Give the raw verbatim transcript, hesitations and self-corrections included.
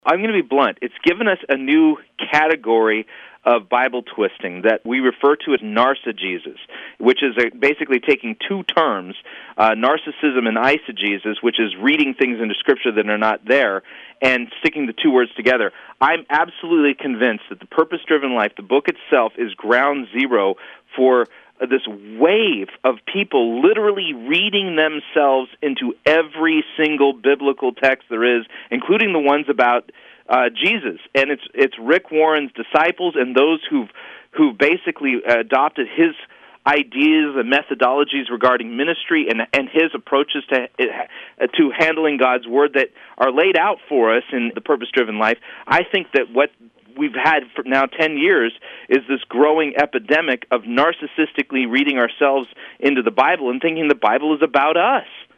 I'm going to be blunt. It's given us a new category of Bible twisting that we refer to as narcigesis, which is a, basically taking two terms, uh, narcissism and eisegesis, which is reading things into Scripture that are not there, and sticking the two words together. I'm absolutely convinced that the Purpose-Driven Life, the book itself, is ground zero for this wave of people literally reading themselves into every single biblical text there is, including the ones about uh, Jesus. And it's it's Rick Warren's disciples and those who've who basically adopted his ideas and methodologies regarding ministry and and his approaches to to handling God's Word that are laid out for us in the Purpose-Driven Life. I think that what we've had for now ten years is this growing epidemic of narcissistically reading ourselves into the Bible and thinking the Bible is about us.